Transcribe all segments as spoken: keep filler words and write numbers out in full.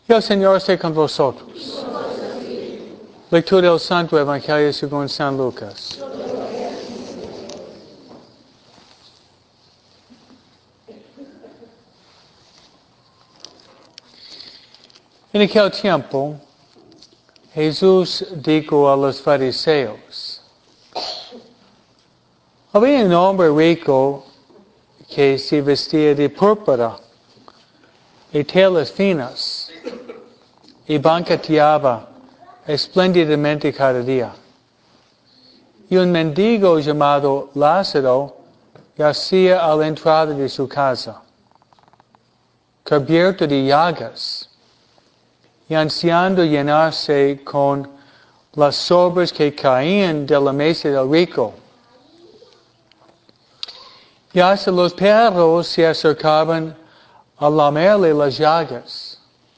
Y el Señor esté con vosotros. Lectura del Santo Evangelio según San Lucas. En aquel tiempo, Jesús dijo a los fariseos: había un hombre rico que se vestía de púrpura y telas finas y banqueteaba espléndidamente cada día. Y un mendigo llamado Lázaro yacía a la entrada de su casa, cubierto de llagas y ansiando llenarse con las sobras que caían de la mesa del rico. Y hasta los perros se acercaban a lamerle las llagas.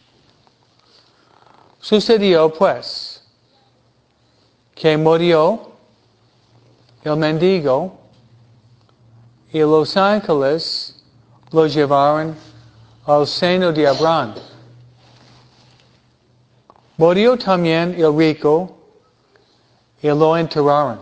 Sucedió, pues, que murió el mendigo y los ángeles lo llevaron al seno de Abraham. Murió también el rico y lo enterraron.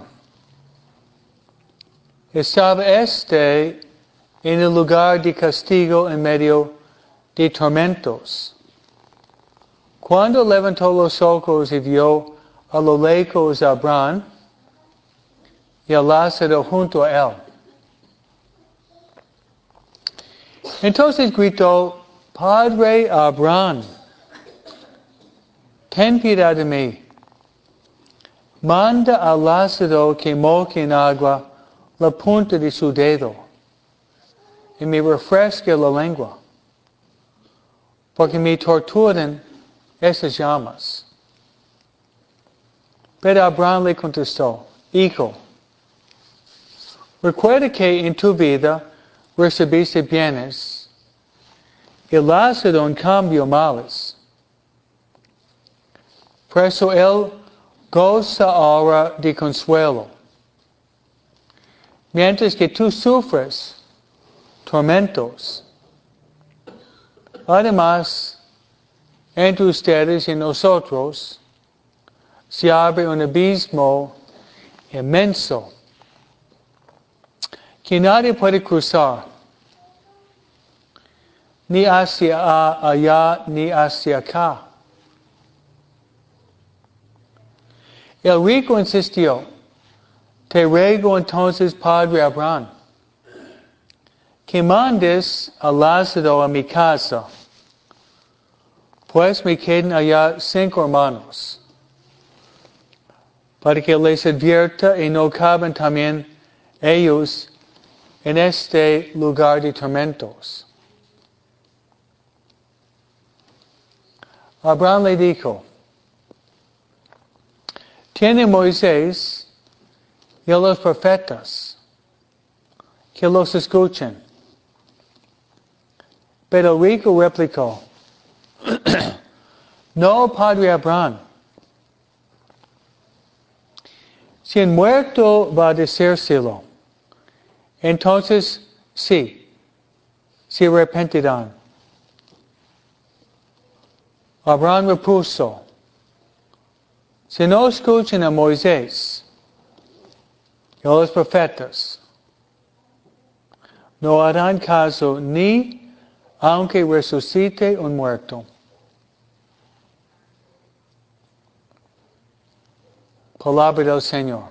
Estaba éste en el lugar de castigo en medio de tormentos. Cuando levantó los ojos y vio a lo lejos a Abraham y a Lázaro junto a él, entonces gritó: Padre Abraham, ten piedad de mí. Manda a Lázaro que moje en agua la punta de su dedo y me refresque la lengua, porque me torturan esas llamas. Pero Abraham le contestó: Hijo, recuerda que en tu vida recibiste bienes y Lázaro en cambio males. Por eso él goza ahora de consuelo, mientras que tú sufres tormentos. Además, entre ustedes y nosotros se abre un abismo inmenso que nadie puede cruzar, ni hacia allá ni hacia acá. El rico insistió: Te ruego entonces, Padre Abraham, que mandes a Lázaro a mi casa, pues me quedan allá cinco hermanos, para que les advierta y no caben también ellos en este lugar de tormentos. Abraham le dijo: Tiene Moisés y los profetas, que los escuchen. Pero el rico replicó: No, Padre Abraham. Si el muerto va a decírselo, entonces sí, se arrepentirán. Abraham repuso: Si no escuchan a Moisés y a los profetas, no harán caso ni aunque resucite un muerto. Palabra del Señor.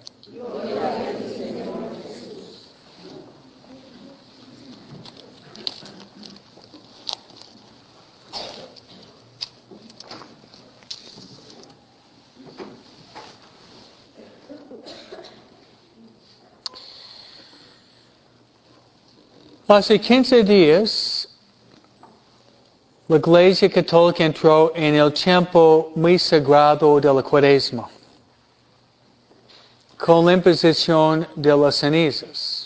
Hace quince días, la Iglesia Católica entró en el tiempo muy sagrado de la Cuaresma, con la imposición de las cenizas,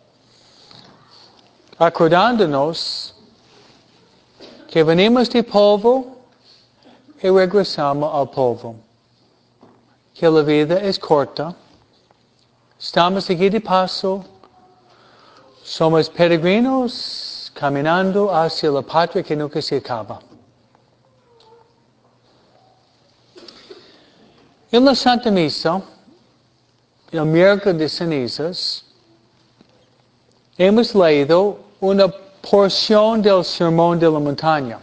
acordándonos que venimos de polvo y regresamos al polvo, que la vida es corta, estamos aquí de paso, somos peregrinos caminando hacia la patria que nunca se acaba. En la Santa Misa, el miércoles de cenizas, hemos leído una porción del Sermón de la Montaña,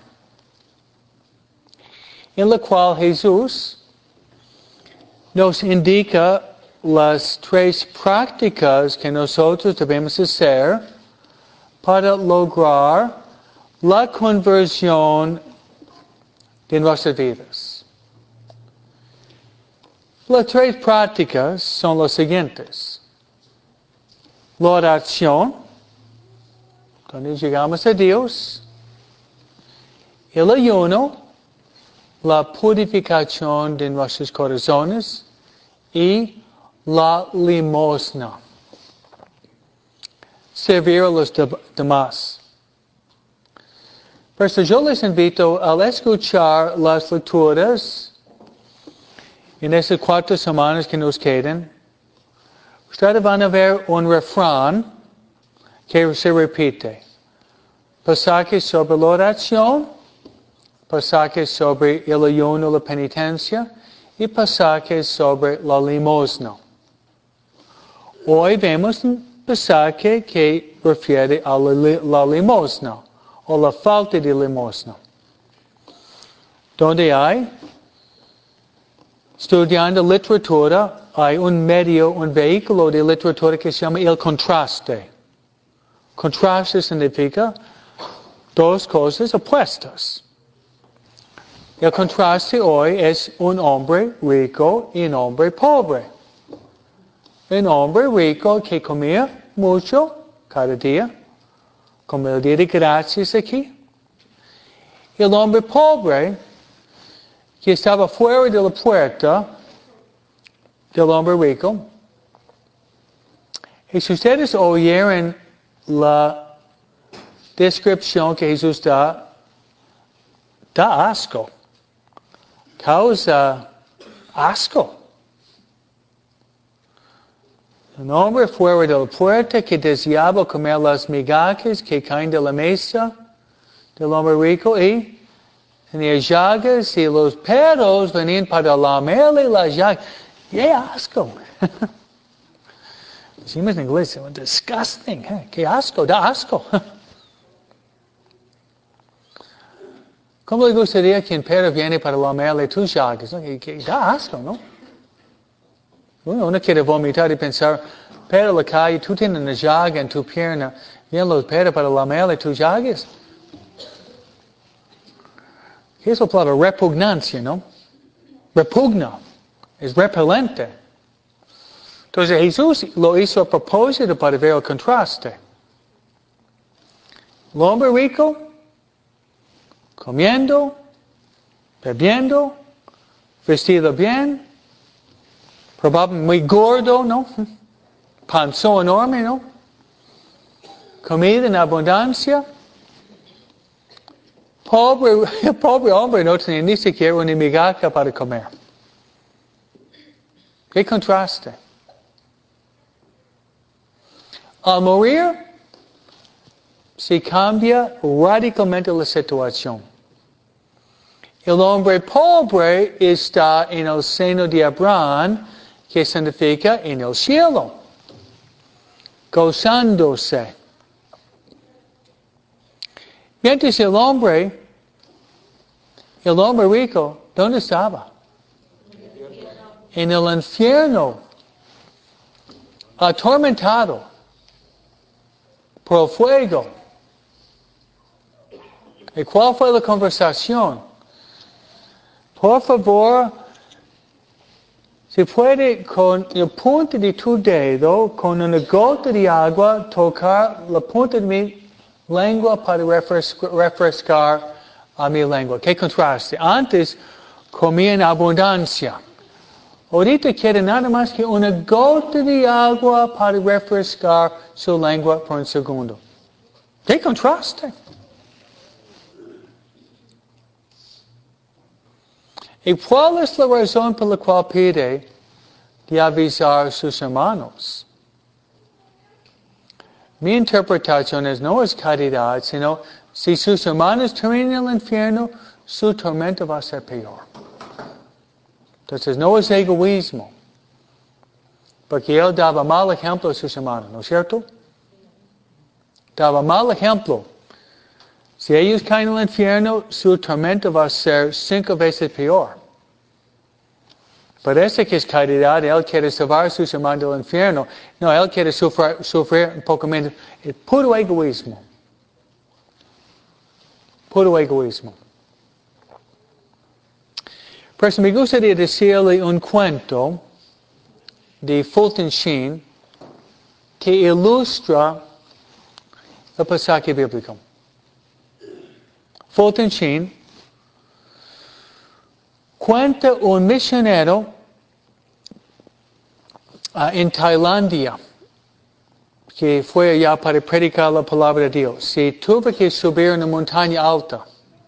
en la cual Jesús nos indica las tres prácticas que nosotros debemos hacer para lograr la conversión de nuestras vidas. Las tres prácticas son las siguientes: la oración, cuando llegamos a Dios; el ayuno, la purificación de nuestros corazones; y la limosna, servir a los demás. Por eso yo les invito al escuchar las lecturas en estas cuatro semanas que nos quedan. Ustedes van a ver un refrán que se repite: pasajes sobre la oración, pasajes sobre el ayuno, la penitencia, y pasajes sobre la limosna. Hoy vemos un pasaje que refiere a la, la limosna, o la falta de limosna. Donde hay, estudiando literatura, hay un medio, un vehículo de literatura que se llama el contraste. Contraste significa dos cosas opuestas. El contraste hoy es un hombre rico y un hombre pobre. Un hombre rico que comía mucho cada día, como el día de gracias aquí. El hombre pobre que estaba fuera de la puerta del hombre rico. Y si ustedes oyeron la descripción que Jesús da, da asco. Causa asco. Un hombre fuera de la puerta que deseaba comer las migajas que caen de la mesa del hombre rico, y tenía llagas, y los perros venían para lamerle las llagas. ¡Qué asco! Decimos en inglés, disgusting. ¿eh? ¡Qué asco! Da asco. ¿Cómo le gustaría que un perro viene para lamerle tus llagas? ¿No? Que, que da asco, ¿no? Uno, uno quiere vomitar y pensar, pero la calle, tú tienes una llaga en tu pierna, vienen los perros para lamerle tus llagas. ¿Qué es la palabra? Repugnancia, ¿no? Repugna. Es repelente. Entonces Jesús lo hizo a propósito para ver el contraste. El hombre rico, comiendo, bebiendo, vestido bien, probablemente muy gordo, ¿no? Panzón enorme, ¿no? Comida en abundancia. Pobre, el pobre hombre no tenía ni siquiera una migaja para comer. ¿Qué contraste? Al morir, se cambia radicalmente la situación. El hombre pobre está en el seno de Abraham, que significa en el cielo, gozándose. Mientras el hombre, el hombre rico, ¿dónde estaba? En el infierno, atormentado por el fuego. ¿Y cuál fue la conversación? Por favor, si puede con el punto de tu dedo, con una gota de agua, tocar la punta de mi lengua para refrescar a mi lengua. ¿Qué contraste? Antes comía en abundancia. Ahorita quiere nada más que una gota de agua para refrescar su lengua por un segundo. ¿Qué contraste? ¿Y cuál es la razón por la cual pide de avisar a sus hermanos? Mi interpretación es, no es caridad, sino si sus hermanos terminan en el infierno, su tormento va a ser peor. Entonces no es egoísmo, porque él daba mal ejemplo a sus hermanos, ¿no es cierto? Daba mal ejemplo. Si ellos caen en el infierno, su tormento va a ser cinco veces peor. Parece que es caridad, él quiere salvar a sus hermanos del infierno. No, él quiere sufrir, sufrir un poco menos. Es puro egoísmo. Puro egoísmo. Por eso me gustaría decirle un cuento de Fulton Sheen que ilustra el pasaje bíblico. Fulton Sheen cuenta un misionero uh, en Tailandia que fue allá para predicar la palabra de Dios. Se tuvo que subir una montaña alta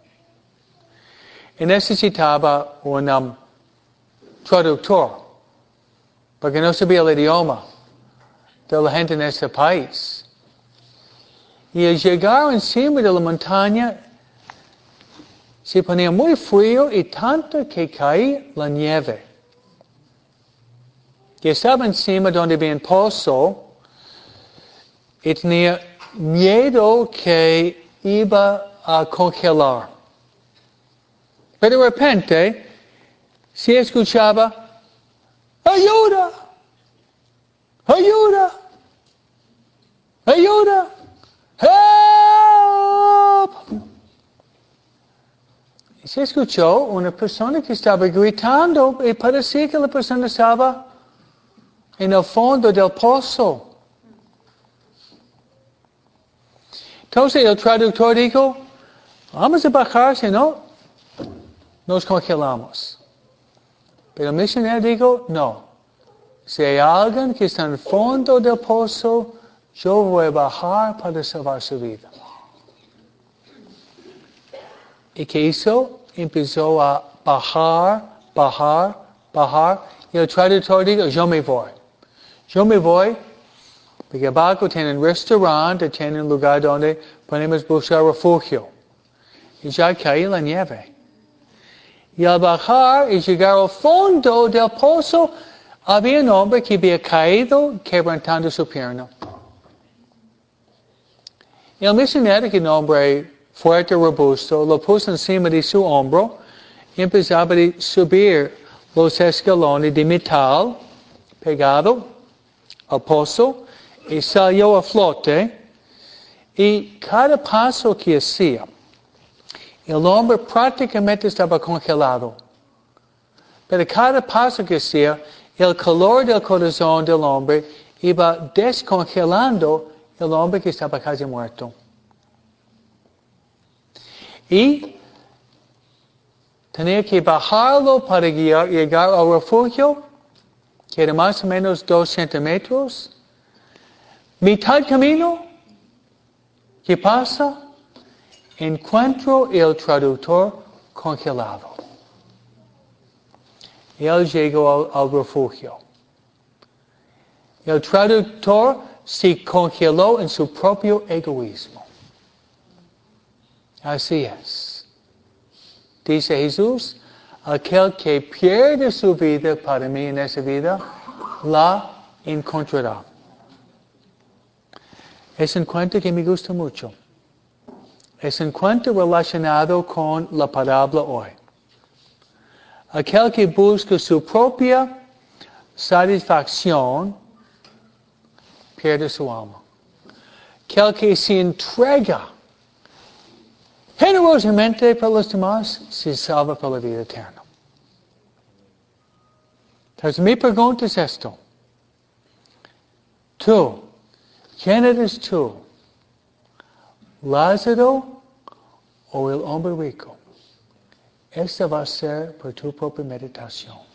y necesitaba un um, traductor porque no sabía el idioma de la gente en ese país. Y al llegar encima de la montaña se ponía muy frío y tanto que caía la nieve. Y estaba encima donde había un pozo y tenía miedo que iba a congelar. Pero de repente se escuchaba, ¡ayuda! ¡Ayuda! ¡Ayuda! ¡Help! Y se escuchó una persona que estaba gritando y parecía que la persona estaba en el fondo del pozo. Entonces el traductor dijo, vamos a bajar, si no, nos congelamos. Pero el misionero dijo, no. Si hay alguien que está en el fondo del pozo, yo voy a bajar para salvar su vida. ¿Y qué hizo? Empezó a bajar, bajar, bajar. Y el traductor dijo, yo me voy. Yo me voy. Porque abajo tienen un restaurante, tienen un lugar donde podemos buscar refugio. Y ya caí en la nieve. Y al bajar y llegar al fondo del pozo, había un hombre que había caído quebrantando su pierna. Y el misionero, que es un hombre fuerte, robusto, lo puso encima de su hombro y empezaba a subir los escalones de metal pegado al pozo y salió a flote. Y cada paso que hacía, el hombre prácticamente estaba congelado. Pero cada paso que hacía, el calor del corazón del hombre iba descongelando el hombre que estaba casi muerto. Y tenía que bajarlo para guiar, llegar al refugio, que era más o menos doscientos metros. Mitad camino, ¿qué pasa? Encuentro el traductor congelado. Él llegó al, al refugio. El traductor se congeló en su propio egoísmo. Así es. Dice Jesús, aquel que pierde su vida para mí en esa vida, la encontrará. Es un cuento que me gusta mucho. Es un cuento relacionado con la parábola hoy. Aquel que busca su propia satisfacción, pierde su alma. Aquel que se entrega generosamente para los demás, se salva para la vida eterna. Entonces mi pregunta es esto. Tú, ¿quién eres tú? ¿Lázaro o el hombre rico? Esta va a ser por tu propia meditación.